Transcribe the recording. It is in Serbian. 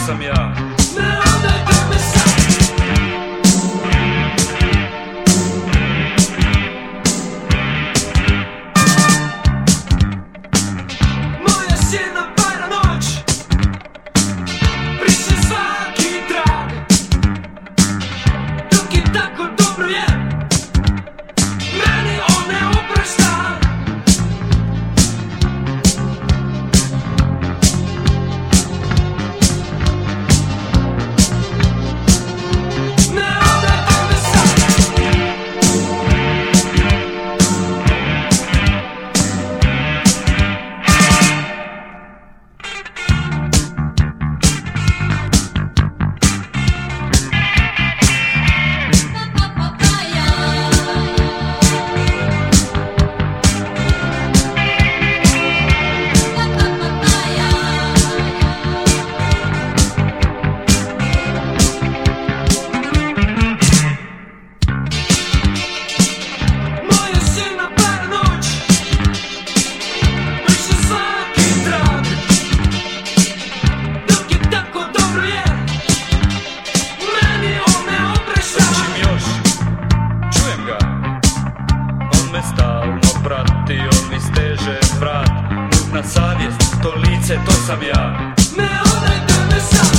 sam ja. Ne odajte me sad. Moja sjena para noć, briše svaki trag. Dok je tako dobro je, meni on ne oprašta. Stalno prati, on mi steže vrat. Mutna savjest, to lice, to sam ja. Ne odajte me sad.